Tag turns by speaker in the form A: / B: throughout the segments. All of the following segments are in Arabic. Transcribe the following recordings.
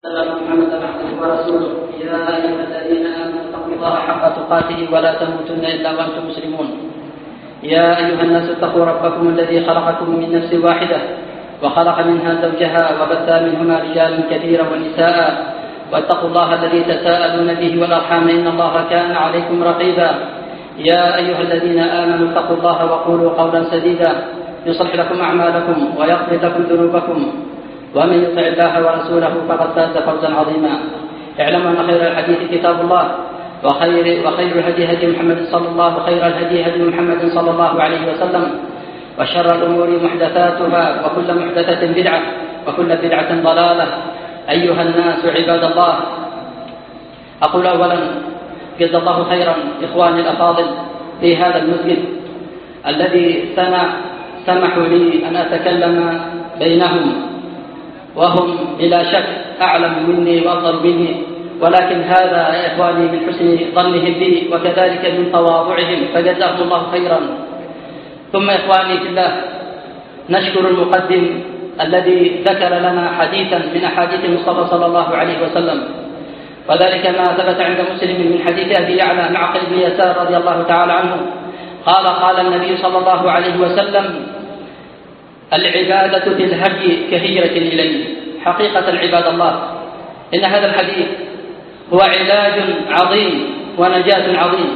A: محمدا عبده ورسوله يا أيها الذين آمنوا اتقوا الله حق تقاته ولا تموتن إلا وأنتم مسلمون. يا أيها الناس اتقوا ربكم الذي خلقكم من نفس واحدة وخلق منها زوجها وبث منهما رجالا كثيرا ونساء واتقوا الله الذي تساءلون به والأرحام إن الله كان عليكم رقيبا. يا أيها الذين آمنوا اتقوا الله وقولوا قولا سديدا يصلح لكم أعمالكم ويغفر لكم ذنوبكم ومن يطع الله ورسوله فقد فاز فوزا عظيما. اعلموا أن خير الحديث كتاب الله وخير الهدي هدي محمد صلى الله عليه وسلم وشر الأمور محدثاتها وكل محدثة بدعة وكل بدعة ضلالة. أيها الناس عباد الله، أقول أولا جزا الله خيرا إخواني الأفاضل في هذا المسجد الذي سمحوا لي أن أتكلم بينهم، وهم بلا شك أعلم مني وأفضل مني، ولكن هذا يا إخواني من حسن ظنهم بي وكذلك من تواضعهم فجزاهم الله خيرا. ثم إخواني في الله، نشكر المقدم الذي ذكر لنا حديثا من أحاديث المصطفى صلى الله عليه وسلم، وذلك ما ثبت عند مسلم من حديث أبي يعلى معقل بن يسار رضي الله تعالى عنه قال النبي صلى الله عليه وسلم: العبادة في الهدي كهجرة إليه. حقيقة عباد الله، إن هذا الحديث هو علاج عظيم ونجاة عظيم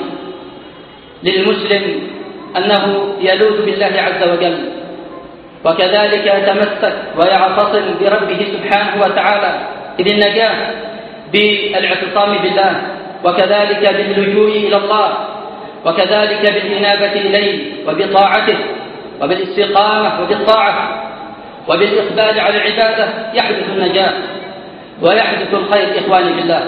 A: للمسلم أنه يلوذ بالله عز وجل، وكذلك يتمسك ويعتصم بربه سبحانه وتعالى، إذ النجاة بالاعتصام بالله وكذلك باللجوء إلى الله وكذلك بالإنابة إليه وبطاعته وبالاستقامة وبالطاعة وبالإقبال على العبادة يحدث النجاة ويحدث الخير إخواني بالله.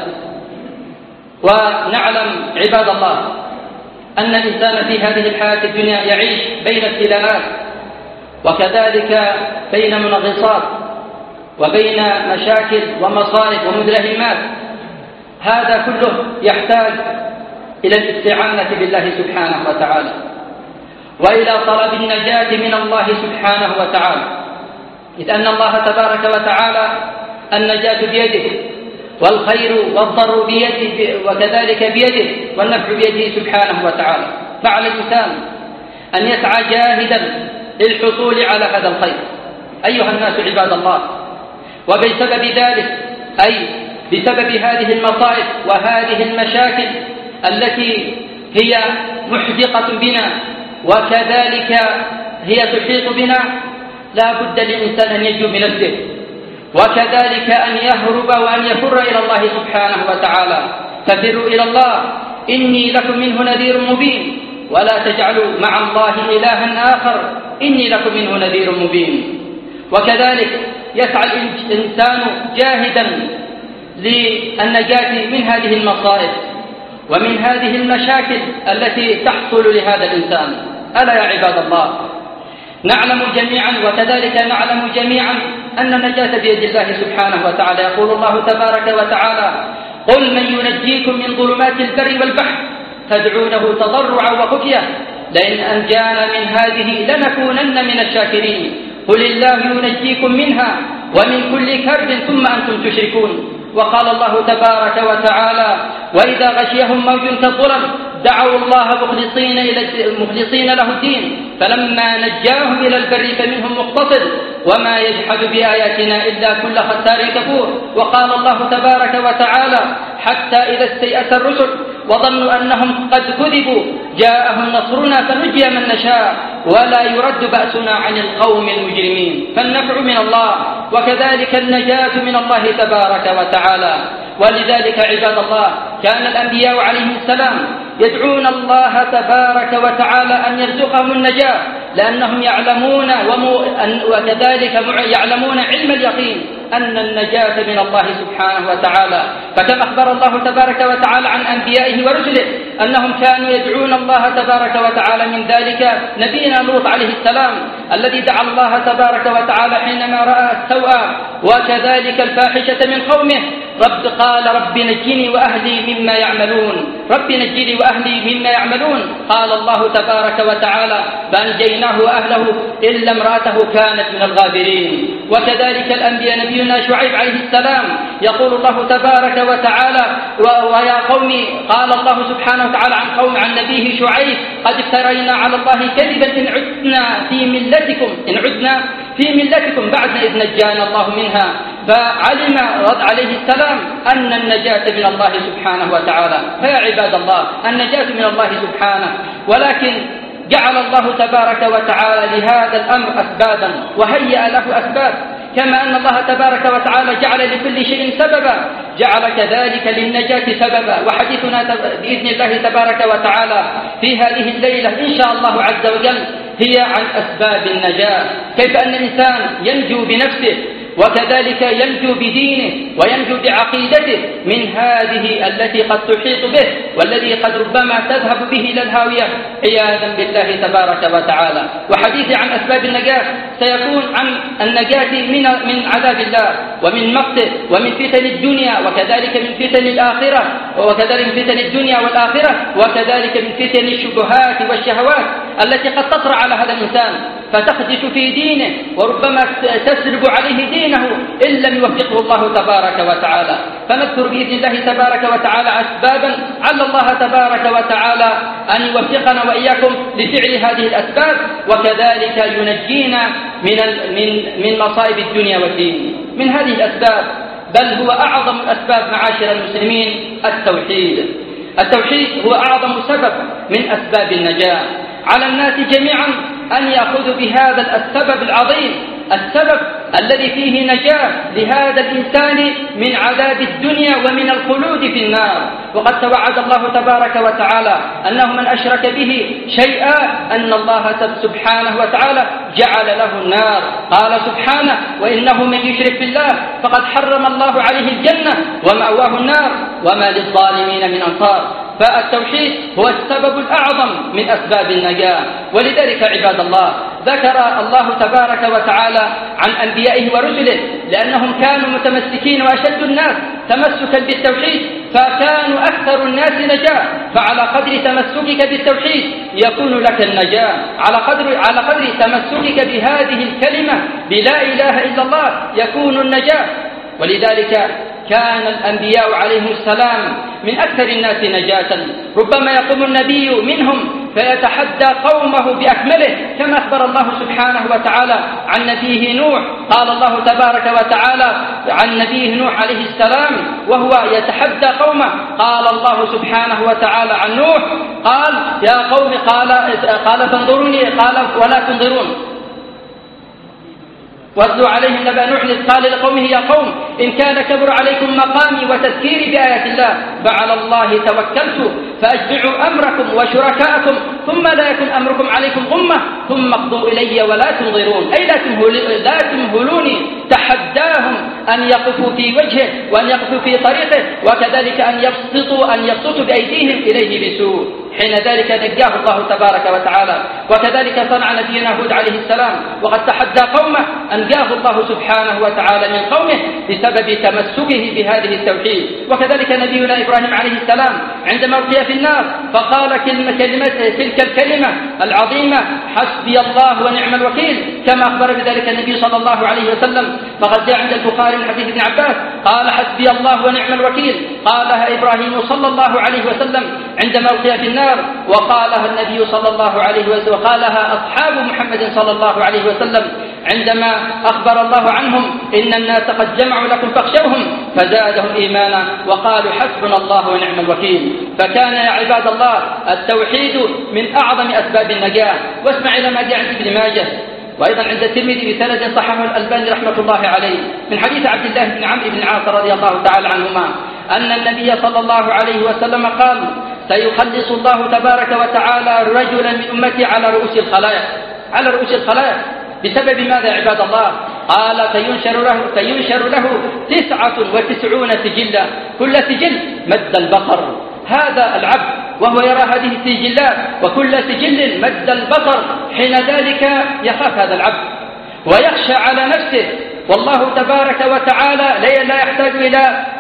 A: ونعلم عباد الله أن الإنسان في هذه الحياة الدنيا يعيش بين ابتلاءات وكذلك بين منغصات وبين مشاكل ومصائب ومدلهمات، هذا كله يحتاج إلى الاستعانة بالله سبحانه وتعالى وإلى طلب النجاة من الله سبحانه وتعالى، إذ أن الله تبارك وتعالى النجاة بيده والخير والضر بيده وكذلك بيده والنفع بيده سبحانه وتعالى. فعلى الإنسان أن يسعى جاهدا للحصول على هذا الخير أيها الناس عباد الله. وبسبب ذلك أي بسبب هذه المصائب وهذه المشاكل التي هي محدقة بنا وكذلك هي تحيط بنا، لا بد للإنسان أن ينجو بنفسه وكذلك أن يهرب وأن يفر إلى الله سبحانه وتعالى. ففروا إلى الله إني لكم منه نذير مبين، ولا تجعلوا مع الله إلها آخر إني لكم منه نذير مبين. وكذلك يسعى الإنسان جاهدا للنجاة من هذه المصائب ومن هذه المشاكل التي تحصل لهذا الإنسان. ألا يا عباد الله، نعلم جميعا وكذلك نعلم جميعا أن النجاة بيد الله سبحانه وتعالى. يقول الله تبارك وتعالى: قل من ينجيكم من ظلمات البر والبحر تدعونه تضرعا وخفية لئن أنجانا من هذه لنكونن من الشاكرين قل الله ينجيكم منها ومن كل كرب ثم أنتم تشركون. وقال الله تبارك وتعالى: وإذا غشيهم موج كالظلل دعوا الله مخلصين له الدين فلما نجاهم إلى البر فمنهم مقتصد وما يجحد بآياتنا إلا كل ختار كفور. وقال الله تبارك وتعالى: حتى إذا استيأس الرسل وظنوا أنهم قد كذبوا جاءهم نصرنا فنجي من نشاء ولا يرد بأسنا عن القوم المجرمين. فالنفع من الله وكذلك النجاة من الله تبارك وتعالى. ولذلك عباد الله كان الأنبياء عليهم السلام يدعون الله تبارك وتعالى أن يرزقهم النجاة، لأنهم يعلمون وكذلك يعلمون علم اليقين أن النجاة من الله سبحانه وتعالى. فكما أخبر الله تبارك وتعالى عن أنبيائه ورسله أنهم كانوا يدعون الله تبارك وتعالى، من ذلك نبينا لوط عليه السلام الذي دعا الله تبارك وتعالى حينما رأى السوء وكذلك الفاحشة من قومه قال رب نجني وأهلي مما يعملون، رب نجني وأهلي مما يعملون. قال الله تبارك وتعالى فأنجيناه وأهله إلا امرأته كانت من الغابرين. وكذلك الأنبياء نبينا شعيب عليه السلام يقول الله تبارك وتعالى ويا قوم، قال الله سبحانه وتعالى عن نبيه شعيب قد افترينا على الله كذبا إن عدنا في ملتكم بعد إذ نجانا الله منها. فعلم رد عليه السلام أن النجاة من الله سبحانه وتعالى. فيا عباد الله النجاة من الله سبحانه، ولكن جعل الله تبارك وتعالى لهذا الأمر أسبابا وهيأ له أسباب، كما أن الله تبارك وتعالى جعل لكل شيء سببا جعل كذلك للنجاة سببا. وحديثنا بإذن الله تبارك وتعالى في هذه الليلة إن شاء الله عز وجل هي عن أسباب النجاة، كيف أن الإنسان ينجو بنفسه وكذلك ينجو بدينه وينجو بعقيدته من هذه التي قد تحيط به والذي قد ربما تذهب به إلى الهاوية عياذا بالله تبارك وتعالى. وحديثي عن أسباب النجاة سيكون عن النجاة من عذاب الله ومن مقته ومن فتن الدنيا وكذلك من فتن الآخرة، وكذلك من فتن الدنيا والآخرة، وكذلك من فتن الشبهات والشهوات التي قد تطرأ على هذا الإنسان فتخدش في دينه وربما تسلب عليه دينه إن لم يوفقه الله تبارك وتعالى. فنذكر بإذن الله تبارك وتعالى أسبابا على الله تبارك وتعالى أن يوفقنا وإياكم لفعل هذه الأسباب، وكذلك ينجينا من مصائب الدنيا والدين. من هذه الأسباب بل هو أعظم الأسباب معاشر المسلمين التوحيد هو أعظم سبب من أسباب النجاة. على الناس جميعا أن يأخذوا بهذا السبب العظيم، السبب الذي فيه نجاة لهذا الإنسان من عذاب الدنيا ومن الخلود في النار. وقد توعد الله تبارك وتعالى أنه من أشرك به شيئا أن الله سبحانه وتعالى جعل له النار. قال سبحانه وإنه من يشرك بالله فقد حرم الله عليه الجنة ومأواه النار وما للظالمين من أنصار. فالتوحيد هو السبب الأعظم من أسباب النجاة. ولذلك عباد الله ذكر الله تبارك وتعالى عن أنبيائه ورسله لأنهم كانوا متمسكين وأشد الناس تمسكا بالتوحيد فكانوا أكثر الناس نجاة. فعلى قدر تمسكك بالتوحيد يكون لك النجاة، على قدر تمسكك بهذه الكلمة بلا إله إلا الله يكون النجاة. ولذلك كان الأنبياء عليهم السلام من أكثر الناس نجاة. ربما يقوم النبي منهم فيتحدى قومه بأكمله كما أخبر الله سبحانه وتعالى عن نبيه نوح. قال الله تبارك وتعالى عن نبيه نوح عليه السلام وهو يتحدى قومه، قال الله سبحانه وتعالى عن نوح قال يا قوم قال تنظروني قال ولا تنظرون واتلوا عليهم نبأ نوح إذ قال لقومه يا قوم إن كان كبر عليكم مقامي وتذكيري بآيات الله فعلى الله توكلت فأجمعوا أمركم وشركاءكم ثم لا يكن أمركم عليكم غمة ثم اقضوا إلي ولا تنظرون، أي لا تمهلوني. تحداهم أن يقفوا في وجهه وأن يقفوا في طريقه وكذلك أن يبسطوا بأيديهم إليه بسوء. حين ذلك نجاه الله تبارك وتعالى. وكذلك صنع نبينا هود عليه السلام وقد تحدى قومه أنجاه الله سبحانه وتعالى من قومه بسبب تمسكه بهذه التوحيد. وكذلك نبينا إبراهيم عليه السلام عندما ألقي في النار فقال تلك الكلمة العظيمة حسبي الله ونعم الوكيل كما أخبر بذلك النبي صلى الله عليه وسلم. فقد جاء عند البخاري من حديث ابن عباس قال حسبي الله ونعم الوكيل قالها إبراهيم صلى الله عليه وسلم عندما ألقي في النار، وقالها النبي صلى الله عليه وسلم وقالها أصحاب محمد صلى الله عليه وسلم عندما أخبر الله عنهم إن الناس قد جمعوا لكم فاخشوهم فزادهم إيمانا وقالوا حسبنا الله ونعم الوكيل. فكان يا عباد الله التوحيد من أعظم أسباب النجاة. واسمع إلى ما جاء عند ابن ماجه وأيضا عند الترمذي بسند صححه الألباني رحمة الله عليه من حديث عبد الله بن عمرو بن العاص رضي الله تعالى عنهما أن النبي صلى الله عليه وسلم قال سيخلص الله تبارك وتعالى رجلا من أمتي على رؤوس الخلائق بسبب ماذا يا عباد الله؟ قال فينشر له 99 سجلا كل سجل مد البصر. هذا العبد وهو يرى هذه السجلات وكل سجل مد البصر حين ذلك يخاف هذا العبد ويخشى على نفسه. والله تبارك وتعالى لا يحتاج إلى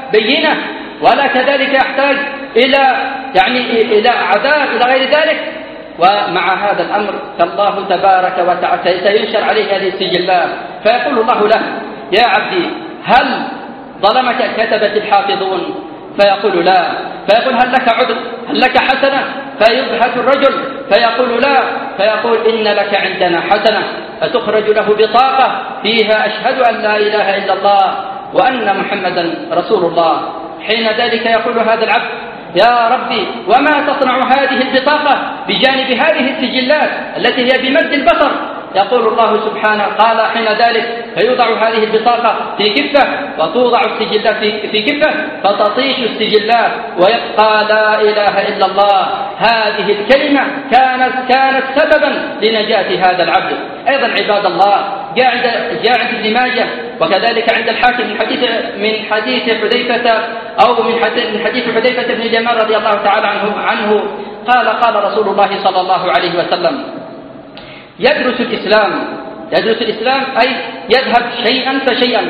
A: بينة ولا كذلك يحتاج إلى عذاب إلى غير ذلك. ومع هذا الأمر فالله تبارك وتعالى سينشر عليه هذه السجلات، فيقول الله له: يا عبدي هل ظلمك كتبة الحافظون؟ فيقول لا. فيقول: هل لك عذر؟ هل لك حسنة؟ فيبحث الرجل فيقول لا. فيقول: إن لك عندنا حسنة. فتخرج له بطاقة فيها: أشهد أن لا إله إلا الله وأن محمدا رسول الله. حين ذلك يقول هذا العبد: يا ربي وما تصنع هذه البطاقة بجانب هذه السجلات التي هي بمد البصر؟ يقول الله سبحانه: قال حين ذلك: فيوضع هذه البطاقة في كفة وتوضع السجلات في كفة، فتطيش السجلات ويبقى لا إله إلا الله. هذه الكلمة كانت سببا لنجاة هذا العبد. أيضا عباد الله، جاء عند ابن ماجه وكذلك عند الحاكم من حديث حذيفة أو من حديث حذيفة بن اليمان رضي الله تعالى عنه قال رسول الله صلى الله عليه وسلم: يدرس الإسلام أي يذهب شيئا فشيئا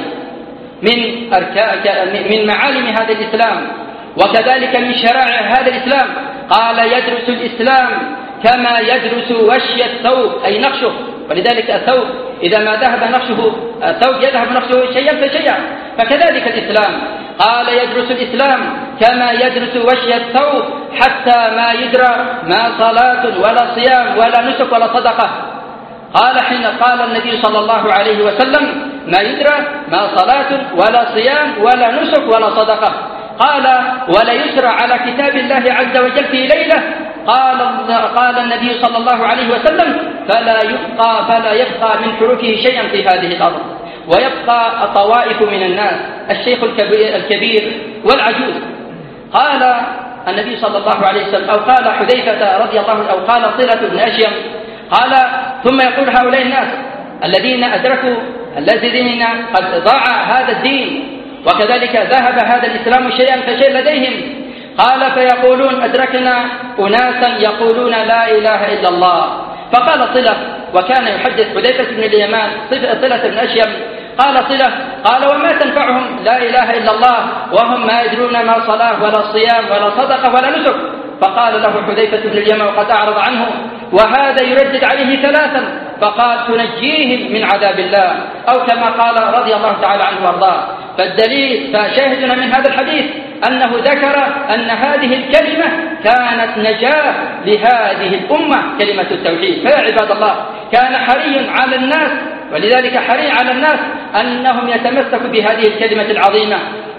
A: من معالم هذا الإسلام وكذلك من شرائع هذا الإسلام. قال: يدرس الإسلام كما يدرس وشي الثوب أي نقشه. ولذلك الثوب إذا ما ذهب نقشه الثوب يذهب نقشه شيئا فشيئا، فكذلك الإسلام. قال: يدرس الإسلام كما يدرس وشي الثوب حتى ما يدرى ما صلاة ولا صيام ولا نسك ولا صدقة. قال حين قال النبي صلى الله عليه وسلم: ما يدرى ما صلاة ولا صيام ولا نسك ولا صدقة. قال: ولا يسرى على كتاب الله عز وجل في ليلة. قال النبي صلى الله عليه وسلم: فلا يبقى من حروفه شيئا في هذه الأرض، ويبقى الطوائف من الناس، الشيخ الكبير والعجوز. قال النبي صلى الله عليه وسلم، أو قال حذيفة رضي الله عنه، أو قال صلة بن أشيم، قال: ثم يقول هؤلاء الناس الذين أدركوا الذين قد ضاع هذا الدين وكذلك ذهب هذا الإسلام شيئا فشيء لديهم. قال: فيقولون: أدركنا أناسا يقولون لا إله إلا الله. فقال صلة، وكان يحدث حذيفة بن اليمان صلة بن أشيم، قال صلة: قال: وما تنفعهم لا إله إلا الله وهم ما يدرون ما صلاة ولا صيام ولا صدقة ولا نسك؟ فقال له حذيفة بن اليمان وقد أعرض عنه وهذا يردد عليه ثلاثا، فقال: تنجيهم من عذاب الله، أو كما قال رضي الله تعالى عنه وارضاه. فالدليل فشاهدنا من هذا الحديث أنه ذكر أن هذه الكلمة كانت نجاة لهذه الأمة، كلمة التوحيد. فيا عباد الله، كان حري على الناس، ولذلك حري على الناس أنهم يتمسكوا بهذه الكلمة العظيمة،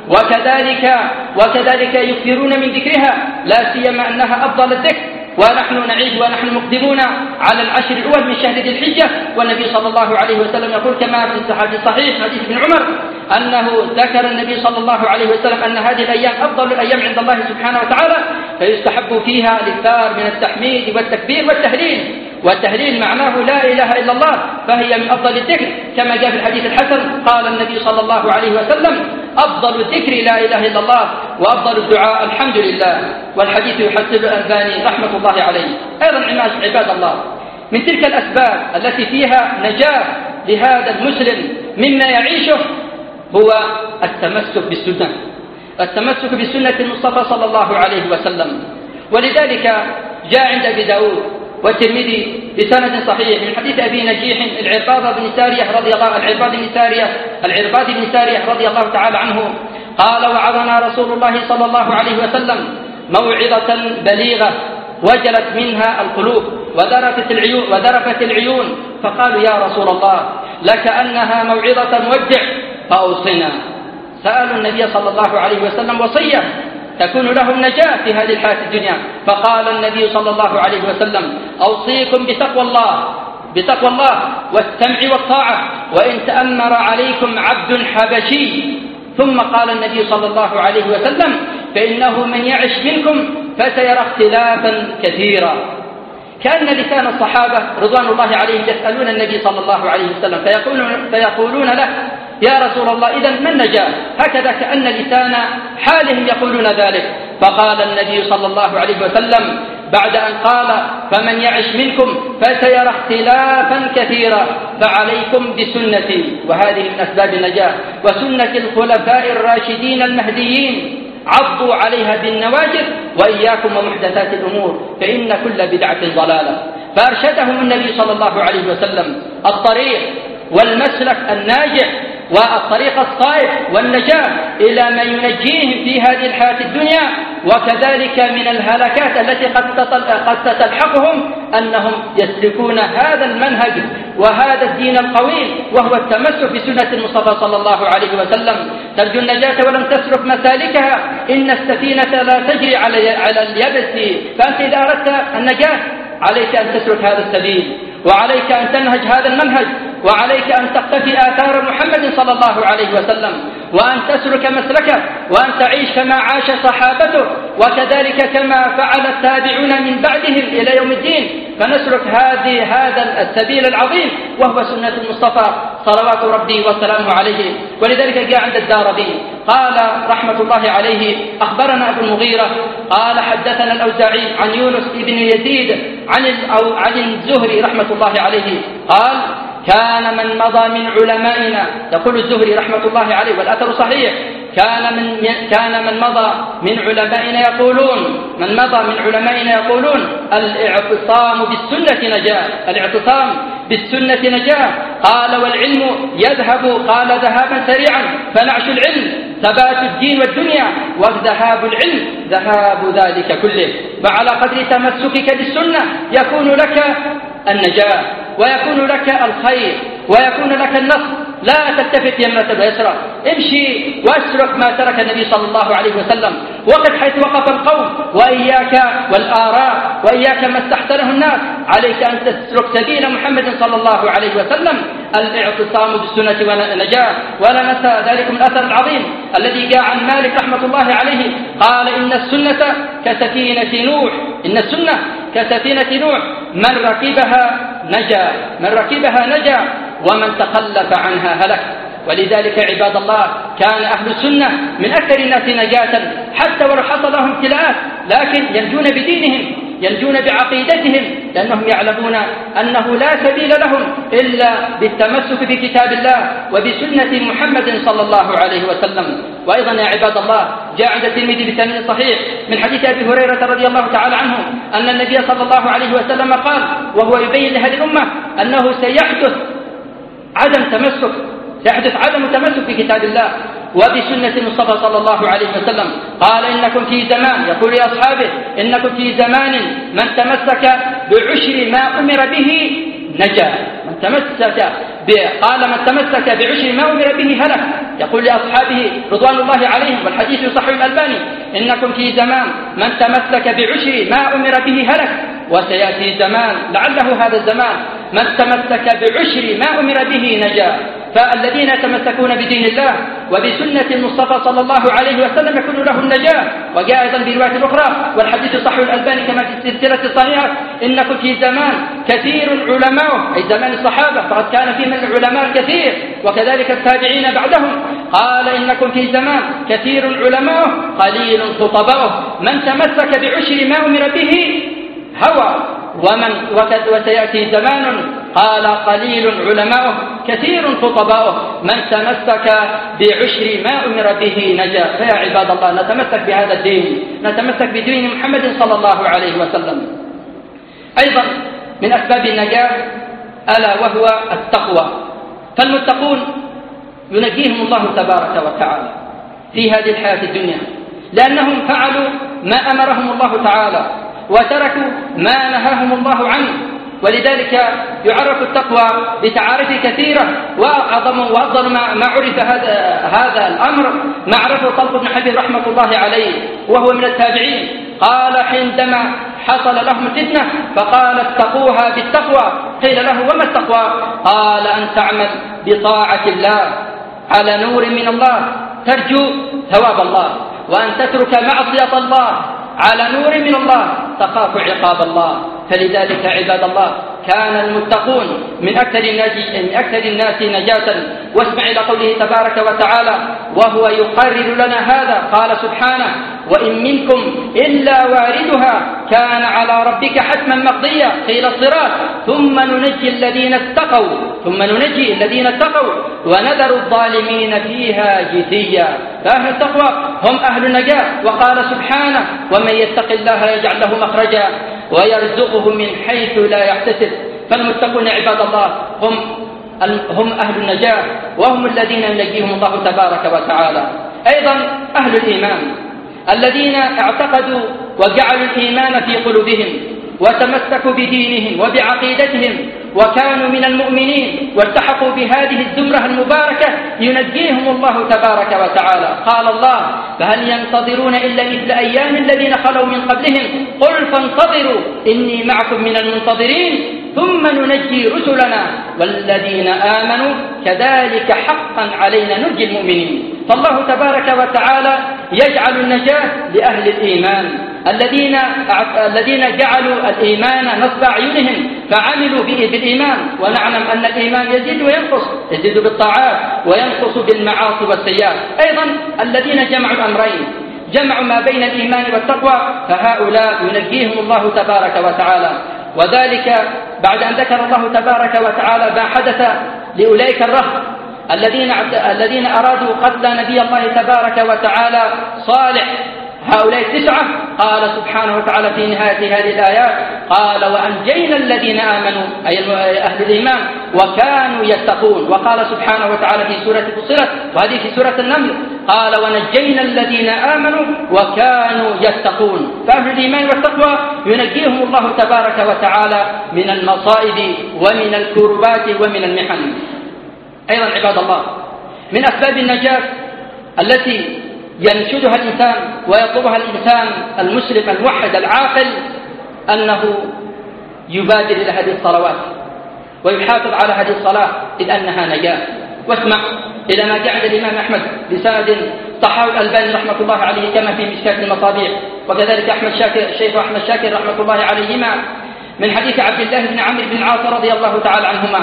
A: وكذلك يكثرون من ذكرها، لا سيما أنها أفضل الذكر. ونحن نعيش ونحن مقدمون على العشر الأول من شهر ذي الحجة، والنبي صلى الله عليه وسلم يقول كما في الصحيح حديث ابن عمر أنه ذكر النبي صلى الله عليه وسلم أن هذه الأيام أفضل الأيام عند الله سبحانه وتعالى، فيستحب فيها الإكثار من التحميد والتكبير والتهليل معناه لا إله إلا الله، فهي من أفضل الذكر كما جاء في الحديث الحسن. قال النبي صلى الله عليه وسلم: أفضل الذكر لا إله إلا الله، وأفضل الدعاء الحمد لله. والحديث يحسن الألباني رحمة الله عليه. أيضا عباد الله، من تلك الأسباب التي فيها نجاة لهذا المسلم مما يعيشه هو التمسك بالسنة المصطفى صلى الله عليه وسلم. ولذلك جاء عند أبي داود والترمذي بسند صحيح من حديث أبي نجيح العرباض بن سارية رضي الله تعالى عنه قال: وعظنا رسول الله صلى الله عليه وسلم موعظة بليغة وجلت منها القلوب وذرفت العيون، فقالوا: يا رسول الله لكأنها موعظة مودع فأوصنا. سألوا النبي صلى الله عليه وسلم وصية تكون لهم نجاة في هذه الحياة الدنيا، فقال النبي صلى الله عليه وسلم: أوصيكم بتقوى الله والسمع والطاعة وإن تأمر عليكم عبد حبشي. ثم قال النبي صلى الله عليه وسلم: فإنه من يعش منكم فسيرى اختلافا كثيرا. كأن لسان الصحابة رضوان الله عليهم يسألون النبي صلى الله عليه وسلم فيقولون له: يا رسول الله إذن من النجاة؟ هكذا كأن لسان حالهم يقولون ذلك. فقال النبي صلى الله عليه وسلم: بعد أن قال فمن يعش منكم فسيرى اختلافا كثيرا فعليكم بسنتي، وهذه من أسباب النجاة، وسنة الخلفاء الراشدين المهديين عضوا عليها بالنواجذ، وإياكم ومحدثات الأمور فإن كل بدعة ضلالة. فأرشدهم النبي صلى الله عليه وسلم الطريق والمسلك الناجح والطريق الصائب والنجاة إلى ما ينجيهم في هذه الحياة الدنيا، وكذلك من الهلكات التي قد تلحقهم أنهم يسلكون هذا المنهج وهذا الدين القويم، وهو التمسك بسنة المصطفى صلى الله عليه وسلم. ترجو النجاة ولم تسلك مسالكها، إن السفينة لا تجري على اليبس، فأنت إذا أردت النجاة عليك أن تسلك هذا السبيل، وعليك أن تنهج هذا المنهج، وعليك أن تقتفي آثار محمد صلى الله عليه وسلم، وأن تسلك مسلكه، وأن تعيش كما عاش صحابته، وكذلك كما فعل التابعون من بعدهم إلى يوم الدين، فنسلك هذا السبيل العظيم وهو سنة المصطفى صلوات ربي وسلامه عليه. ولذلك جاء عند الدارمي قال رحمة الله عليه أخبرنا أبو المغيرة قال حدثنا الأوزاعي عن يونس بن يزيد عن الزهري رحمة الله عليه قال كان من مضى من علمائنا، يقول الزهري رحمة الله عليه والأثر صحيح، كان من مضى من علمائنا يقولون الاعتصام بالسنة نجاة، الاعتصام بالسنة نجاة. قال والعلم يذهب، قال ذهابا سريعا، فنعش العلم ثبات الدين والدنيا، وذهاب العلم ذهاب ذلك كله. وعلى قدر تمسكك بالسنة يكون لك النجاة، ويكون لك الخير، ويكون لك النصر. لا تلتفت يمنة ويسرى، امشي واسلك ما ترك النبي صلى الله عليه وسلم، وقف حيث وقف القوم، وإياك والآراء، وإياك ما استحسنه الناس، عليك أن تسلك سبيل محمد صلى الله عليه وسلم. الاعتصام بالسنة والنجاة. ولا ننسى ذلك من الأثر العظيم الذي جاء عن مالك رحمة الله عليه قال إن السنة كسفينة نوح، إن السنة كسفينة نوح، من ركبها نجا ومن تخلف عنها هلك. ولذلك عباد الله كان أهل السنة من أكثر الناس نجاة، حتى ولو حصل لهم ابتلاءات، لكن ينجون بدينهم، ينجون بعقيدتهم، لأنهم يعلمون أنه لا سبيل لهم إلا بالتمسك بكتاب الله وبسنة محمد صلى الله عليه وسلم. وأيضا يا عباد الله جاء عند الترمذي بسند صحيح من حديث أبي هريرة رضي الله تعالى عنه أن النبي صلى الله عليه وسلم قال وهو يبين لهذه الأمة أنه سيحدث عدم تمسك بكتاب الله وبسنة المصطفى صلى الله عليه وسلم. قال إنكم في زمان، يقول لأصحابه إنكم في زمان من تمسك بعشر ما أمر به نجا، من تمسك بعشر ما أمر به هلك. يقول لأصحابه رضوان الله عليهم والحديث صحيح الألباني إنكم في زمان من تمسك بعشر ما أمر به هلك، وسيأتي زمان لعله هذا الزمان من تمسك بعشر ما أمر به نجا. فالذين يتمسكون بدين الله وبسنة المصطفى صلى الله عليه وسلم يكون له النجاة. وجاء أيضا برواية أخرى والحديث صحيح الألباني كما في السلسلة الصحيحة إنكم في زمان كثير علماء، أي زمان الصحابة، فقد كان في من العلماء كثير، وكذلك التابعين بعدهم. قال إنكم في زمان كثير علماء قليل خطباؤه، من تمسك بعشر ما أمر به هوى، وسيأتي زمان قال قليل علماؤه كثير خطباؤه، من تمسك بعشر ما أمر به نجا. فيا عباد الله نتمسك بهذا الدين، نتمسك بدين محمد صلى الله عليه وسلم. أيضا من أسباب النجاة ألا وهو التقوى، فالمتقون ينجيهم الله تبارك وتعالى في هذه الحياة الدنيا، لأنهم فعلوا ما أمرهم الله تعالى وتركوا ما نهاهم الله عنه. ولذلك يعرف التقوى بتعاريف كثيرة، وأفضل ما عرف هذا الأمر ما عرفه طلق بن حبيب رحمة الله عليه وهو من التابعين. قال عندما حصل لهم فتنة فقال اتقوها بالتقوى، قيل له وما التقوى؟ قال أن تعمل بطاعة الله على نور من الله ترجو ثواب الله، وأن تترك معصية الله على نور من الله تخاف عقاب الله. فلذلك عباد الله كان المتقون من أكثر الناس نجاة. واسمع إلى قوله تبارك وتعالى وهو يقرر لنا هذا، قال سبحانه وإن منكم إلا واردها كان على ربك حتما مقضيا قيل الصراط ثم ننجي الذين اتقوا ونذر الظالمين فيها جثيا. فأهل التقوى هم أهل النجاة. وقال سبحانه ومن يتق الله يجعل له مخرجا ويرزقه من حيث لا يحتسب. فالمتقون عباد الله هم أهل النجاة وهم الذين ينجيهم الله تبارك وتعالى. أيضا أهل الإيمان الذين اعتقدوا وجعلوا الإيمان في قلوبهم وتمسكوا بدينهم وبعقيدتهم وكانوا من المؤمنين والتحقوا بهذه الزمرة المباركة ينجيهم الله تبارك وتعالى. قال الله فهل ينتظرون إلا مثل أيام الذين خلوا من قبلهم قل فانتظروا إني معكم من المنتظرين ثم ننجي رسلنا والذين آمنوا كذلك حقا علينا ننجي المؤمنين. فالله تبارك وتعالى يجعل النجاة لأهل الإيمان الذين جعلوا الإيمان نصب أعينهم فعملوا به بالإيمان. ونعلم أن الإيمان يزيد وينقص، يزيد بالطاعات وينقص بالمعاصي والسيئات. أيضا الذين جمعوا الأمرين جمعوا ما بين الإيمان والتقوى فهؤلاء ينجيهم الله تبارك وتعالى. وذلك بعد أن ذكر الله تبارك وتعالى ما حدث لأولئك الرهط الذين أرادوا قتل نبي الله تبارك وتعالى صالح، هؤلاء 9 قال سبحانه وتعالى في نهاية هذه الآيات قال وأنجينا الذين آمنوا أي أهل الإيمان وكانوا يتقون. وقال سبحانه وتعالى في سورة فصلت وهذه في سورة النمل قال ونجينا الذين آمنوا وكانوا يتقون. فأهل الإيمان والتقوى ينجيهم الله تبارك وتعالى من المصائب ومن الكربات ومن المحن. أيضا عباد الله من أسباب النجاة التي ينشدها الإنسان ويطلبها الإنسان المسلم الموحد العاقل أنه يبادر إلى هذه الصلوات ويحافظ على هذه الصلاة إذ أنها نجاة. واسمع إلى ما جاء عند الإمام أحمد بسند صححه الألباني رحمة الله عليه كما في مشكاة المصابيح وكذلك الشيخ أحمد شاكر رحمة الله عليهما من حديث عبد الله بن عمرو بن العاص رضي الله تعالى عنهما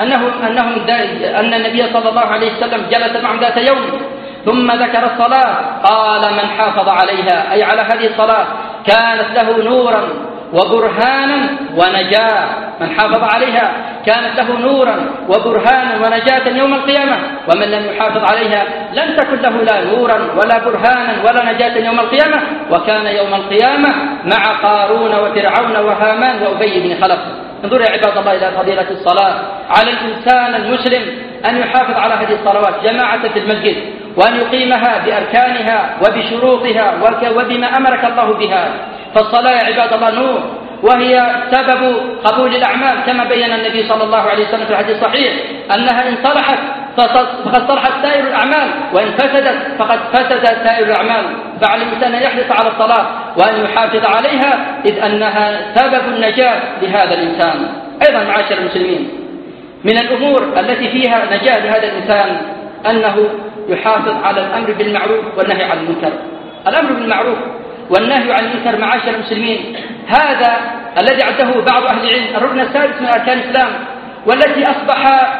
A: أن النبي صلى الله عليه وسلم جلس معهم ذات يوم ثم ذكر الصلاة قال من حافظ عليها أي على هذه الصلاة كانت له نورا وبرهانا ونجاة. من حافظ عليها كانت له نورا وبرهانا ونجاة يوم القيامة ومن لم يحافظ عليها لن تكن له لا نورا ولا برهانا ولا نجاة يوم القيامة وكان يوم القيامة مع قارون وفرعون وهامان وأبي بن خلف. انظروا يا عباد الله إلى فضيلة الصلاة. على الإنسان المسلم أن يحافظ على هذه الصلوات جماعة في المسجد وأن يقيمها بأركانها وبشروطها وبما أمرك الله بها. فالصلاة يا عباد الله نور وهي سبب قبول الأعمال كما بين النبي صلى الله عليه وسلم في الحديث الصحيح أنها إن صلحت فقد صلحت سائر الأعمال وإن فسدت فقد فسدت سائر الأعمال. فعلى الإنسان أن يحرص على الصلاة وأن يحافظ عليها إذ أنها سبب النجاة لهذا الإنسان. أيضا معاشر المسلمين من الأمور التي فيها نجاة لهذا الإنسان أنه يحافظ على الأمر بالمعروف والنهي عن المنكر. الأمر بالمعروف والنهي عن المنكر معاشر المسلمين هذا الذي عده بعض أهل العلم الركن السادس من أركان الإسلام والتي أصبح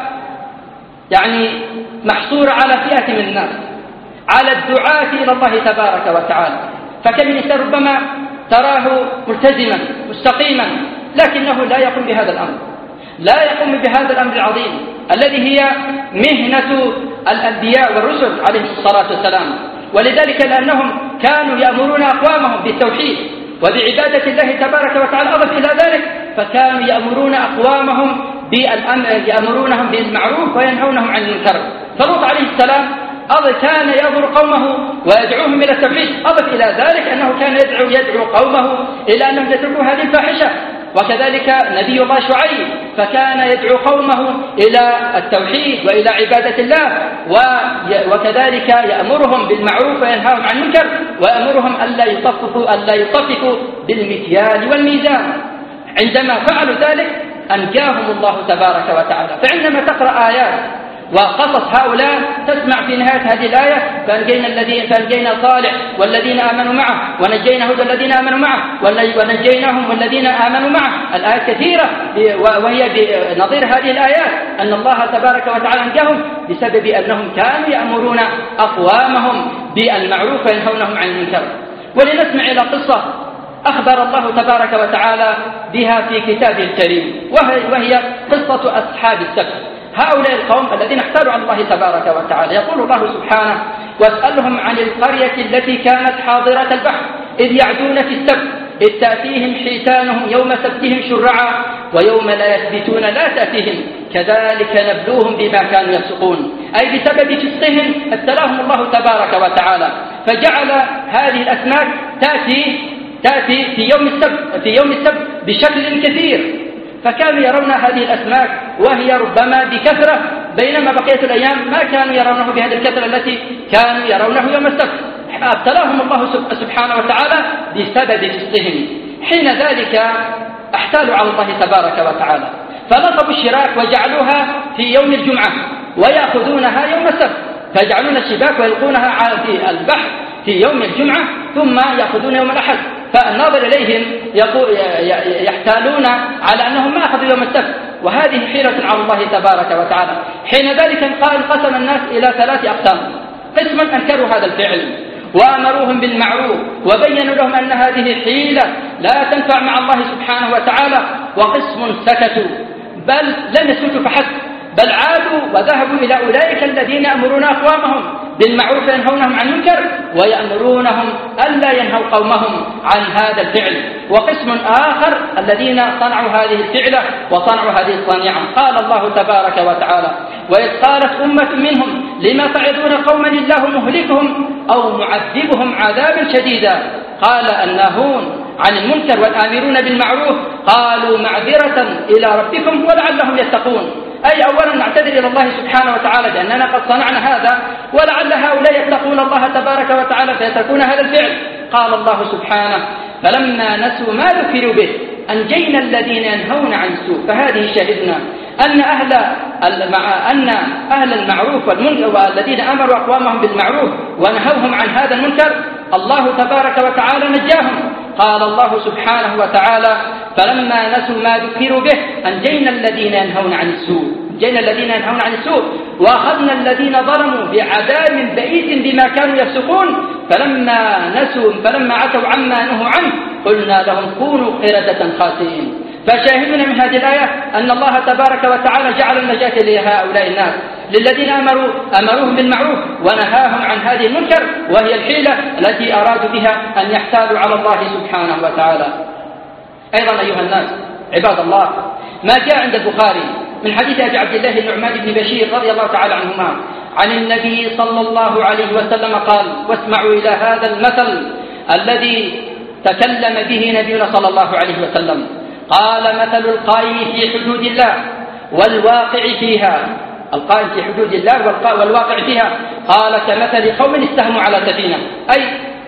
A: محصورة على فئة من الناس على الدعاة إلى الله تبارك وتعالى. فكم من إنسان ربما تراه ملتزما مستقيما لكنه لا يقوم بهذا الأمر، لا يقوم بهذا الأمر العظيم الذي هي مهنة الأنبياء والرسل عليهم الصلاة والسلام. ولذلك لأنهم كانوا يأمرون أقوامهم بالتوحيد وبعبادة الله تبارك وتعالى. أضف إلى ذلك فكانوا يأمرون أقوامهم يأمرونهم بالمعروف وينهونهم عن المنكر. فلوط عليه السلام كان يأمر قومه ويدعوهم إلى التوحيد. أضف إلى ذلك أنه كان يدعو قومه إلى أنهم يتركوا هذه الفاحشة. وكذلك نبي الله شعيب فكان يدعو قومه إلى التوحيد وإلى عبادة الله وكذلك يأمرهم بالمعروف وينهاهم عن المنكر ويأمرهم ألا يطففوا بالمكيال والميزان. عندما فعلوا ذلك أنجاهم الله تبارك وتعالى. فعندما تقرأ آيات وقصص هؤلاء تسمع في نهاية هذه الآية فأنجينا صالح والذين آمنوا معه ونجينا هود الذين آمنوا معه ونجيناهم والذين آمنوا معه. الآيات كثيرة وهي بنظير هذه الآيات أن الله تبارك وتعالى أنجاهم بسبب أنهم كانوا يأمرون أقوامهم بالمعروف وينهونهم عن المنكر. ولنسمع إلى قصة أخبر الله تبارك وتعالى بها في كتابه الكريم، وهي قصة أصحاب السبت، هؤلاء القوم الذين احتالوا على الله تبارك وتعالى. يقول الله سبحانه: واسألهم عن القرية التي كانت حاضرة البحر إذ يعدون في السبت إذ تأتيهم حيتانهم يوم سبتهم شرعا ويوم لا يثبتون لا تأتيهم كذلك نبلوهم بما كانوا يفسقون، أي بسبب فسقهم ابتلاهم الله تبارك وتعالى، فجعل هذه الأسماك تأتي في يوم السبت بشكل كثير، فكانوا يرون هذه الأسماك وهي ربما بكثرة، بينما بقية الأيام ما كانوا يرونه بهذه الكثرة التي كانوا يرونه يوم السبت. ابتلاهم الله سبحانه وتعالى بسبب فسقهم. حين ذلك احتالوا على الله تبارك وتعالى، فنصبوا الشراك وجعلوها في يوم الجمعة ويأخذونها يوم السبت، فيجعلون الشباك ويلقونها في البحر في يوم الجمعة ثم يأخذون يوم الأحد. فالناظر إليهم يحتالون على أنهم ما أخذوا يوم السبت، وهذه حيلة على الله تبارك وتعالى. حين ذلك انقسم الناس إلى 3 أقسام: قسما أنكروا هذا الفعل وأمروهم بالمعروف وبينوا لهم أن هذه حيلة لا تنفع مع الله سبحانه وتعالى، وقسم سكتوا، بل لم يسكتوا فحسب، بل عادوا وذهبوا إلى أولئك الذين يأمرون أقوامهم بالمعروف وينهونهم عن المنكر ويأمرونهم ألا ينهوا قومهم عن هذا الفعل. وقسم آخر الذين صنعوا هذه الفعلة وصنعوا هذه الصنيعة. قال الله تبارك وتعالى: وإذ قالت أمة منهم لما تعظون قوما الله مهلكهم أو معذبهم عذابا شديدا قال الناهون عن المنكر والآمرون بالمعروف قالوا معذرة إلى ربكم ولعلهم يتقون. أي أولا نعتذر إلى الله سبحانه وتعالى بأننا قد صنعنا هذا، ولعل هؤلاء يتقون الله تبارك وتعالى فيتركون هذا الفعل. قال الله سبحانه: فلما نسوا ما ذكروا به أنجينا الذين ينهون عن السوء. فهذه شهدنا أن أهل المعروف والمنكر والذين أمروا أقوامهم بالمعروف ونهوهم عن هذا المنكر الله تبارك وتعالى نجاهم. قال الله سبحانه وتعالى: فلما نسوا ما ذكروا به أنجينا الذين ينهون عن السوء وأخذنا الذين ظلموا بعذاب بئيس بما كانوا يفسقون فلما عتوا عما نهوا عنه قلنا لهم كونوا قردة خاسئين. فشاهدنا من هذه الآية أن الله تبارك وتعالى جعل النجاة لهؤلاء الناس للذين أمروهم بالمعروف ونهاهم عن هذه المنكر، وهي الحيلة التي أرادوا بها أن يحتالوا على الله سبحانه وتعالى. أيضا أيها الناس عباد الله، ما جاء عند البخاري من حديث أبي عبد الله النعمان بن بشير رضي الله تعالى عنهما عن النبي صلى الله عليه وسلم قال: واسمعوا إلى هذا المثل الذي تكلم به نبينا صلى الله عليه وسلم. قال: مثل القائم في حدود الله والواقع فيها، القائم في حدود الله والواقع فيها، قال كمثل قوم استهموا على سفينة. أي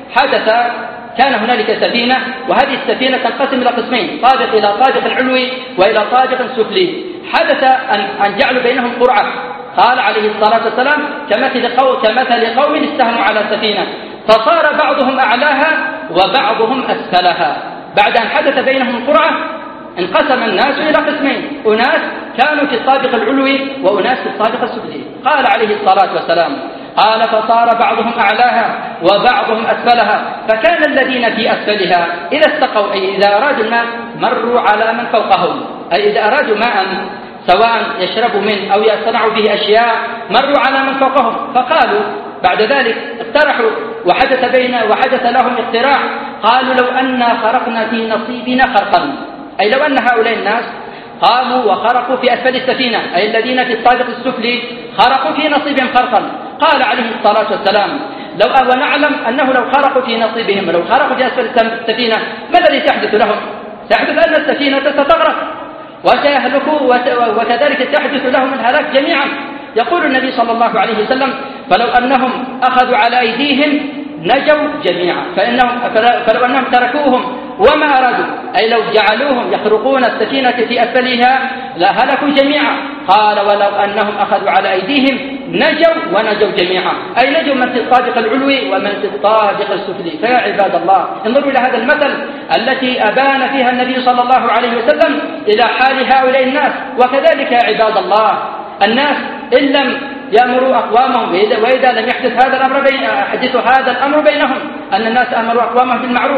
A: كان هنالك سفينة، وهذه السفينة تنقسم إلى قسمين: طابق إلى طابق علوي وإلى طابق سفلي. حدث أن جعلوا بينهم قرعة. قال عليه الصلاة والسلام: كمثل قوم استهموا على سفينة فصار بعضهم أعلاها وبعضهم أسفلها. بعد أن حدث بينهم قرعة انقسم الناس إلى قسمين: أناس كانوا في الطابق العلوي وأناس في الطابق السفلي. قال عليه الصلاة والسلام: قال فصار بعضهم أعلاها وبعضهم أسفلها، فكان الذين في أسفلها إذا استقوا، أي إذا أرادوا الماء مروا على من فوقهم، أي إذا أرادوا ماء سواء يشربوا منه أو يصنعوا به أشياء مروا على من فوقهم. فقالوا بعد ذلك اقترحوا وحدث لهم اقتراح، قالوا: لو أننا خرقنا في نصيبنا خرقا، أي لو أن هؤلاء الناس قاموا وخرقوا في أسفل السفينة، أي الذين في الطابق السفلي خرقوا في نصيبهم خرقا. قال عليه الصلاة والسلام: ونعلم أنه لو خرقوا في نصيبهم ولو خرقوا في أسفل السفينة ما الذي سيحدث لهم؟ سيحدث أن السفينة ستغرق وسيهلكوا، وكذلك سيحدث لهم الهلاك جميعا. يقول النبي صلى الله عليه وسلم: فلو أنهم أخذوا على أيديهم نجوا جميعا، فلو أنهم تركوهم وما أرادوا، أي لو جعلوهم يخرقون السفينة في أسفلها لهلكوا جميعا. قال: ولو أنهم أخذوا على أيديهم ونجوا جميعا، أي نجوا من في الطابق العلوي ومن في الطابق السفلي. فيا عباد الله، انظروا إلى هذا المثل التي أبان فيها النبي صلى الله عليه وسلم إلى حال هؤلاء الناس. وكذلك يا عباد الله، الناس إن لم يأمروا أقوامهم، وإذا لم يحدث هذا الأمر بينهم، أن الناس أمروا أقوامهم بالمعروف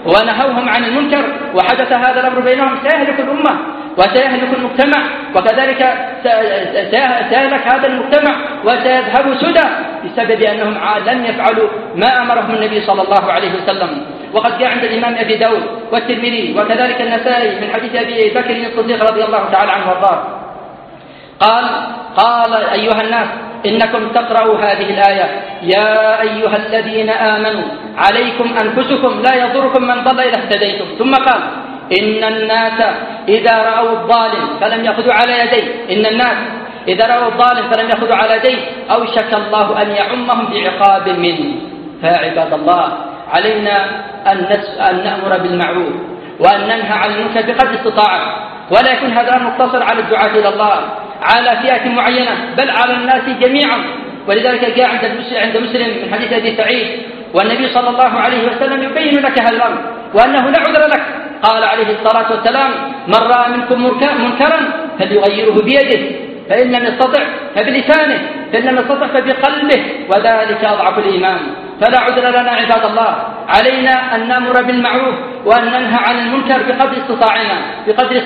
A: ونهوهم عن المنكر وحدث هذا الأمر بينهم سيهلك الأمة وسيهلك المجتمع، وكذلك سيهلك هذا المجتمع وسيذهب سدى بسبب أنهم لم يفعلوا ما أمرهم النبي صلى الله عليه وسلم. وقد جاء عند الإمام أبي داود والترمذي وكذلك النسائي من حديث أبي بكر الصديق رضي الله تعالى عنه وارضاه قال أيها الناس إنكم تقرأوا هذه الآية يا أيها الذين آمنوا عليكم أنفسكم لا يضركم من ضل إذا اهتديتم، ثم قال إن الناس إذا رأوا الظالم فلم يأخذوا على يديه، إن الناس إذا رأوا الظالم فلم يأخذوا على يديه أوشك الله أن يعمهم بعقاب منه. فعباد الله علينا أن نأمر بالمعروف وأن ننهى عن المنكر بقدر الاستطاعة، ولا يكون هذا الأمر مقتصر على الدعاة إلى الله على فئة معينة بل على الناس جميعا. ولذلك جاء عند مسلم من حديث أبي سعيد والنبي صلى الله عليه وسلم يبين لك هذا الأمر وأنه لا عذر لك. قال عليه الصلاة والسلام من رأى منكم منكرا فليغيره بيده فإن لم يستطع فبلسانه فإن لم يستطع فبقلبه وذلك أضعف الإيمان. فلا عذر لنا عباد الله، علينا أن نأمر بالمعروف وأن ننهى عن المنكر بقدر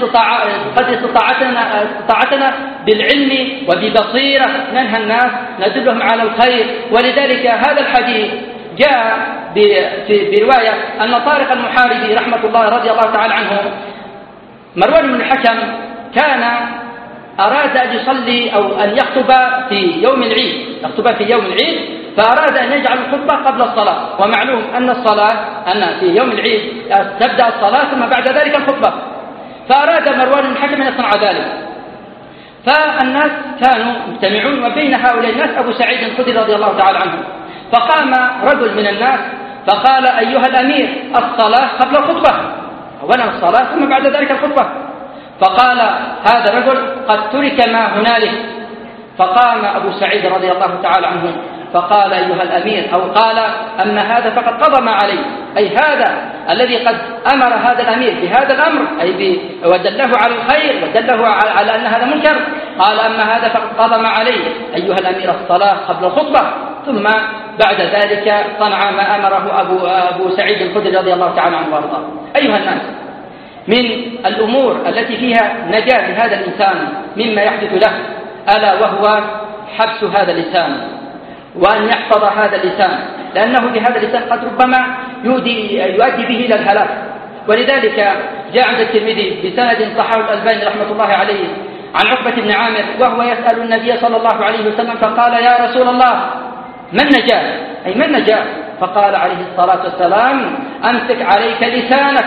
A: استطاعتنا بالعلم وببصيرة ننهى الناس ندلهم على الخير. ولذلك هذا الحديث جاء برواية أن طارق المحاربي رحمة الله رضي الله تعالى عنه مروان بن الحكم كان أراد أن يصلي أو أن يخطب في يوم العيد، فأراد أن يجعل الخطبة قبل الصلاة، ومعلوم أن في يوم العيد تبدأ الصلاة ثم بعد ذلك الخطبة، فأراد مروان بن الحكم أن يصنع ذلك. فالناس كانوا مجتمعون وبين هؤلاء الناس أبو سعيد الخدري رضي الله تعالى عنه، فقام رجل من الناس فقال أيها الأمير الصلاة قبل الخطبة، أولا الصلاة ثم بعد ذلك الخطبة. فقال هذا الرجل قد ترك ما هنالك. فقام أبو سعيد رضي الله تعالى عنه فقال أيها الأمير أو قال أما هذا فقد قضى ما عليه، أي هذا الذي قد أمر هذا الأمير بهذا الأمر أي ودله على الخير ودله على أن هذا منكر، قال أما هذا فقد قضى ما عليه أيها الأمير الصلاة قبل الخطبة. ثم بعد ذلك صنع ما أمره أبو سعيد الخدري رضي الله تعالى عنه وارضاه. أيها الناس، من الأمور التي فيها نجاة لهذا الإنسان مما يحدث له ألا وهو حبس هذا اللسان وأن يحفظ هذا اللسان، لأنه بهذا اللسان قد ربما يؤدي به إلى الهلاك. ولذلك جاء عند الترمذي بسند صححه الألباني رحمة الله عليه عن عقبة بن عامر وهو يسأل النبي صلى الله عليه وسلم فقال يا رسول الله ما النجاة؟ أي ما النجاة؟ فقال عليه الصلاة والسلام أمسك عليك لسانك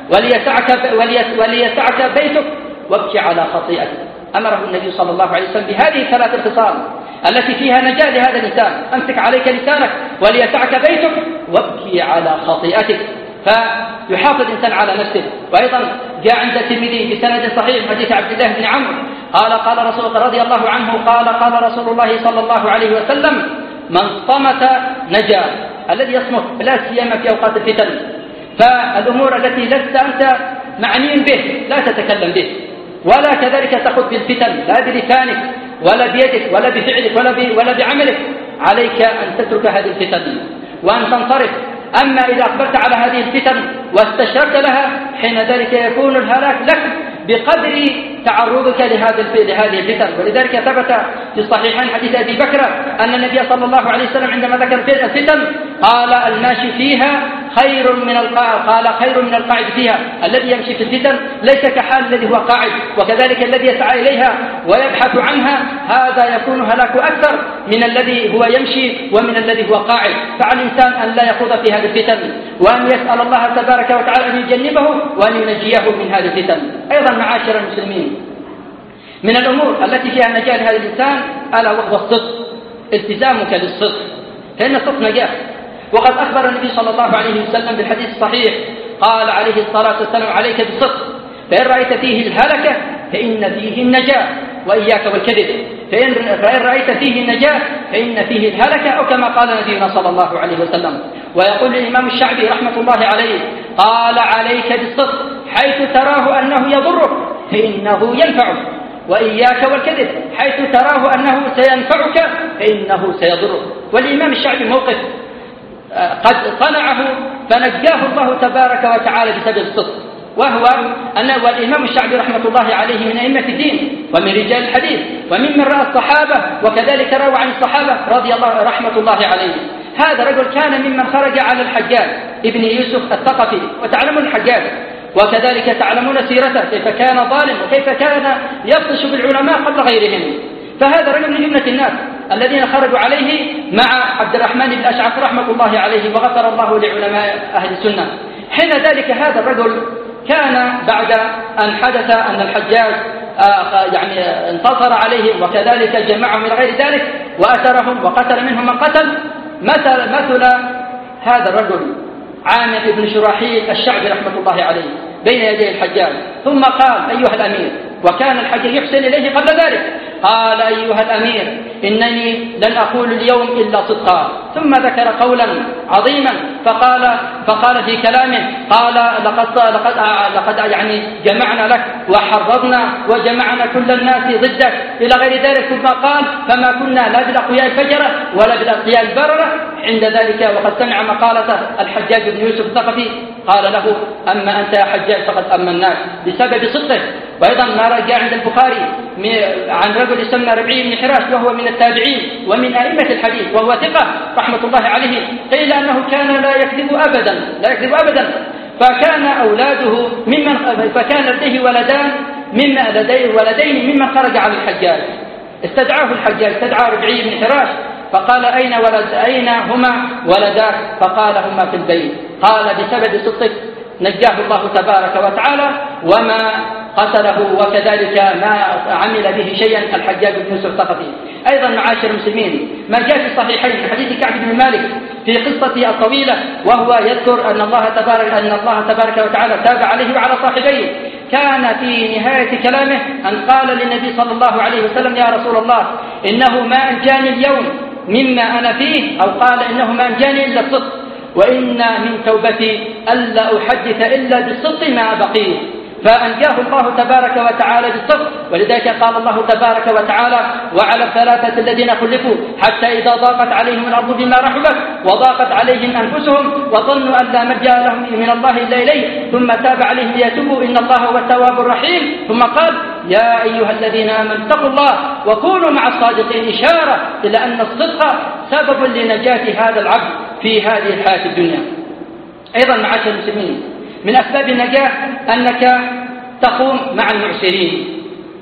A: وليسعك بيتك وابكي على خطيئتك. أمره النبي صلى الله عليه وسلم بهذه الثلاث الخصال التي فيها نجاة لهذا الإنسان: أمسك عليك لسانك وليسعك بيتك وابكي على خطيئتك. فيحافظ الإنسان على نفسه. وأيضا جاء عند الترمذي بسند صحيح حديث عبد الله بن عمرو قال رسول رضي الله عنه قال رسول الله صلى الله عليه وسلم من صمت نجا. الذي يصمت لا سيما في أوقات الفتن، فالأمور التي لست أنت معني به لا تتكلم به، ولا كذلك تخذ بالفتن لا بلسانك ولا بيدك ولا بفعلك ولا بعملك. عليك أن تترك هذه الفتن وأن تنصرف. أما إذا أقبلت على هذه الفتن واستشرت لها حين ذلك يكون الهلاك لك بقدر تعرضك لهذه الفتن. ولذلك ثبت في الصحيحين حديث أبي بكر أن النبي صلى الله عليه وسلم عندما ذكر الفتن قال الماشي فيها خير من القاعد فيها. الذي يمشي في الفتن ليس كحال الذي هو قاعد، وكذلك الذي يسعى إليها ويبحث عنها هذا يكون هلاك أكثر من الذي هو يمشي ومن الذي هو قاعد. فعلى الإنسان أن لا يخوض في هذه الفتن وأن يسأل الله تبارك وتعالى أن يجنبه وأن ينجيه من هذه الفتن. أيضا معاشر المسلمين، من الأمور التي فيها نجاة لهذا الإنسان ألا وهو الصدق، التزامك بالصدق، فإن الصدق نجاة. وقد أخبر النبي صلى الله عليه وسلم بالحديث الصحيح قال عليه الصلاة والسلام عليك بالصدق فإن رأيت فيه الهلكة فإن فيه النجاة، وإياك والكذب فإن رأيت فيه النجاة فإن فيه الهلكة، أو كما قال نبينا صلى الله عليه وسلم. ويقول الإمام الشعبي رحمة الله عليه قال عليك بالصدق حيث تراه أنه يضرك فإنه ينفعك، وإياك والكذب حيث تراه أنه سينفعك فإنه سيضرك. والإمام الشعبي موقف قد صنعه فنجاه الله تبارك وتعالى بسبب الصدق، وهو أن والإمام الشعبي رحمة الله عليه من أئمة الدين ومن رجال الحديث وممن رأى الصحابة وكذلك روى عن الصحابة رضي الله رحمة الله عليه. هذا رجل كان ممن خرج على الحجاج ابن يوسف الثقفي، وتعلمون الحجاج وكذلك تعلمون سيرته كيف كان ظالم وكيف كان يبطش بالعلماء قبل غيرهم. فهذا رجل من جملة الناس الذين خرجوا عليه مع عبد الرحمن بن الأشعث رحمة الله عليه، وغفر الله لعلماء أهل السنة. حين ذلك هذا الرجل كان بعد أن حدث أن الحجاج انتصر عليهم وكذلك جمعهم إلى غير ذلك وأسرهم وقتل منهم من قتل، مثل هذا الرجل عامر بن شراحيل الشعبي رحمة الله عليه بين يدي الحجاج، ثم قال: أيها الأمير، وكان الحجاج يحسن إليه قبل ذلك، قال: أيها الأمير، إنني لن أقول اليوم إلا صدقا. ثم ذكر قولا عظيما فقال في كلامه، قال: لقد جمعنا لك وحرضنا وجمعنا كل الناس ضدك إلى غير ذلك. ثم قال: فما كنا لا بالأقوياء الفجرة ولا بالأتقياء البررة. عند ذلك وقد سمع مقالة الحجاج بن يوسف الثقفي قال له: أما أنت يا حجاج فقد أمناك بسبب صدقه. وأيضا ما جاء عند البخاري عن رجل يسمى ربعي بن حراش وهو من التابعين ومن أئمة الحديث وهو ثقة رحمة الله عليه، قيل أنه كان لا يكذب أبدا، فكان أولاده فكان لديه ولدين ممن خرج على الحجاج. استدعاه الحجاج، استدعى ربعي بن حراش فقال: أين هما ولداك؟ فقال: هما في البيت. قال: بسبب صدقك نجاه الله تبارك وتعالى وما قتله وكذلك ما عمل به شيئا الحجاج بن يوسف الثقفي. أيضا معاشر المسلمين، ما جاء في الصحيحين من حديث كعب بن مالك في قصته الطويلة، وهو يذكر أن الله تبارك وتعالى تاب عليه وعلى صاحبيه. كان في نهاية كلامه أن قال للنبي صلى الله عليه وسلم: يا رسول الله، إنه ما أنجاني اليوم مما أنا فيه، أو قال: إنه ما أنجاني إلا الصدق، وإن من توبتي ألا أحدث إلا بالصدق ما بقيه. فأنجاه الله تبارك وتعالى بالصدق، ولذلك قال الله تبارك وتعالى: وعلى الثلاثة الذين خلفوا حتى إذا ضاقت عليهم الأرض بما رحبت وضاقت عليهم أنفسهم وظنوا أن لا ملجأ لهم من الله إلا إليه ثم تاب عليهم ليتوبوا إن الله هو التواب الرحيم. ثم قال: يا أيها الذين آمنوا اتقوا الله وكونوا مع الصادقين، إشارة إلى أن الصدق سبب لنجاة هذا العبد في هذه الحياة الدنيا. أيضا معاشر المسلمين، من أسباب النجاة أنك تقوم مع المعسرين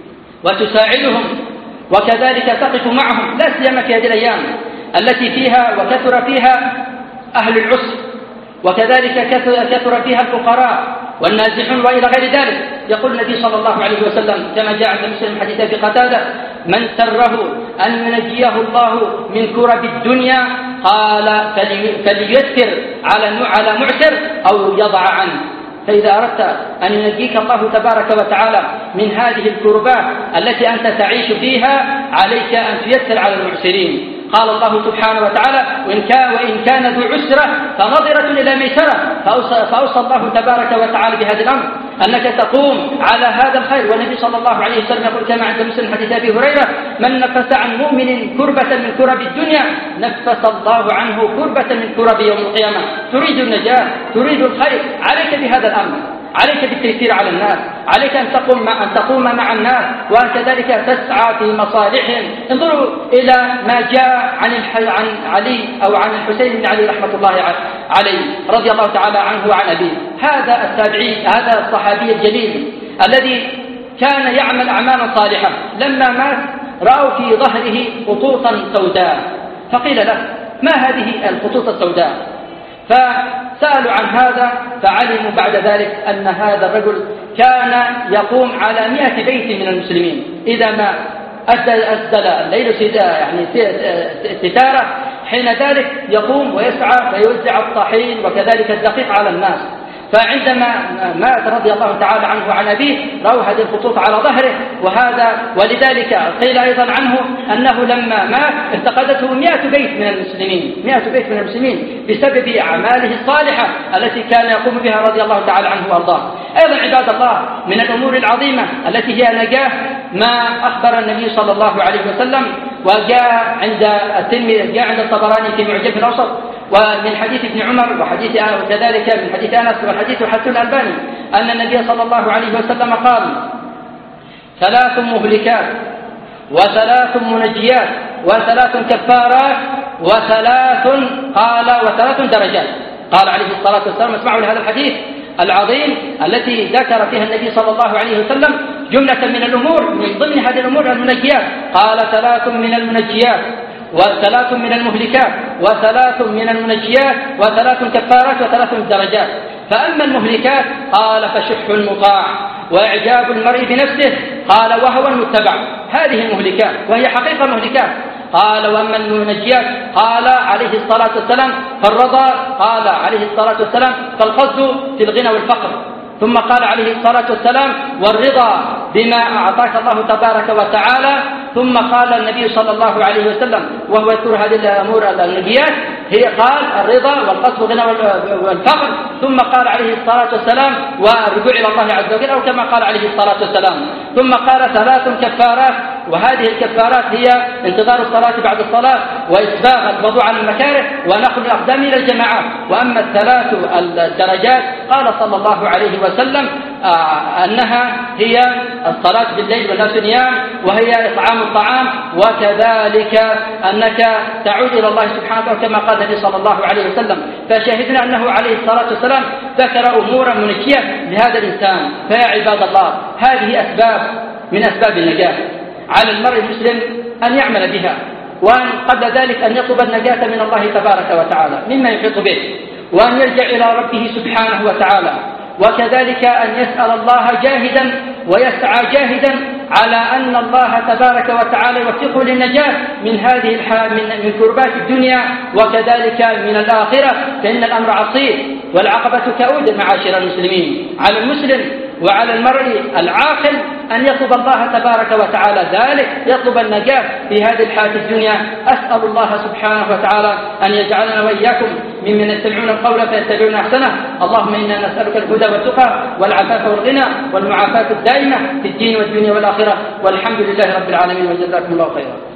A: وتساعدهم وكذلك تقف معهم، لا سيما في هذه الأيام التي فيها وكثر فيها أهل العسر وكذلك كثر فيها الفقراء والنازحون وإلى غير ذلك. يقول النبي صلى الله عليه وسلم كما جاء عند مسلم حديث أبي قتادة: من سره أن ينجيه الله من كرب الدنيا قال فلييسر على معسر أو يضع عنه. فإذا أردت أن ينجيك الله تبارك وتعالى من هذه الكربات التي أنت تعيش فيها عليك أن تيسر على المعسرين. قال الله سبحانه وتعالى: وإن كان ذو عسرة فنظرة إلى ميسرة. فأوصى الله تبارك وتعالى بهذا الأمر أنك تقوم على هذا الخير. والنبي صلى الله عليه وسلم يقول كما عند مسلم حديث أبي هريرة: من نفس عن مؤمن كربة من كرب الدنيا نفس الله عنه كربة من كرب يوم القيامة. تريد النجاة، تريد الخير، عليك بهذا الأمر، عليك بالتيسير على الناس، عليك أن تقوم مع الناس وكذلك تسعى في مصالحهم. انظروا إلى ما جاء عن علي أو عن الحسين بن علي رحمة الله عليه رضي الله تعالى عنه وعن أبيه. هذا التابعي، هذا الصحابي الجليل الذي كان يعمل أعمالا صالحة، لما مات رأوا في ظهره خطوطا سوداء، فقيل له: ما هذه الخطوط السوداء؟ فسألوا عن هذا فعلموا بعد ذلك أن هذا الرجل كان يقوم على 100 بيت من المسلمين، إذا ما أسدل الليل ستارة حين ذلك يقوم ويسعى فيوزع الطحين وكذلك الدقيق على الناس. فعندما مات رضي الله تعالى عنه وعن أبيه رأوا هذه الخطوط على ظهره، ولذلك قيل أيضا عنه أنه لما مات افتقدته 100 بيت من المسلمين بسبب أعماله الصالحة التي كان يقوم بها رضي الله تعالى عنه وأرضاه. أيضا عباد الله، من الأمور العظيمة التي هي نجاة ما أخبر النبي صلى الله عليه وسلم، وجاء عند الطبراني في معجم الأوسط ومن حديث ابن عمر وكذلك من حديث أنس والحديث حسن الألباني أن النبي صلى الله عليه وسلم قال: 3 مهلكات و3 منجيات و3 كفارات و3 درجات. قال عليه الصلاة والسلام: اسمعوا لهذا الحديث العظيم التي ذكر فيها النبي صلى الله عليه وسلم جملة من الأمور، من ضمن هذه الأمور المنجيات. قال: 3 من المنجيات و3 من المهلكات و3 من المنجيات و3 كفارات و3 درجات. فأما المهلكات قال: فشح مطاع وإعجاب المرء بنفسه، قال: وهوى متبع. هذه المهلكات وهي حقيقة مهلكات. قال: وأما المنجيات قال عليه الصلاة والسلام: فالرضا، قال عليه الصلاة والسلام: فالقصد في الغنى والفقر. ثم قال عليه الصلاة والسلام: والرضا بما أعطاك الله تبارك وتعالى. ثم قال النبي صلى الله عليه وسلم وهو يذكر هذه الأمور المنجيات، هي قال: الرضا والقصد والغنى والفقر. ثم قال عليه الصلاة والسلام: والرجوع إلى الله عز وجل، أو كما قال عليه الصلاة والسلام. ثم قال: 3 كفارات، وهذه الكفارات هي انتظار الصلاة بعد الصلاة، وإسباغ الوضوء على المكاره، ونقل الأقدام إلى الجماعات. وأما 3 الدرجات قال صلى الله عليه وسلم أنها هي الصلاة بالليل والناس نيام، وهي إطعام الطعام، وكذلك أنك تعود إلى الله سبحانه وتعالى كما قال النبي صلى الله عليه وسلم. فشاهدنا أنه عليه الصلاة والسلام ذكر أمورا منجية لهذا الإنسان. فيا عباد الله، هذه أسباب من أسباب النجاة. على المرء المسلم أن يعمل بها، وأن قبل ذلك أن يطلب النجاة من الله تبارك وتعالى مما يحيط به، وأن يرجع إلى ربه سبحانه وتعالى، وكذلك أن يسأل الله جاهدا ويسعى جاهدا على أن الله تبارك وتعالى يوفقه للنجاة من هذه من كربات الدنيا وكذلك من الآخرة، فإن الأمر عصيب والعقبة كؤود. معاشر المسلمين، على المسلم وعلى المرء العاقل أن يطلب الله تبارك وتعالى ذلك، يطلب النجاة في هذه الحياة الدنيا. أسأل الله سبحانه وتعالى أن يجعلنا وإياكم ممن يتبعون القول فيتبعون أحسنه. اللهم إنا نسألك الهدى والتقى والعفاف والغنى والمعافاة الدائمة في الدين والدنيا والآخرة، والحمد لله رب العالمين، وجزاكم الله خيرا.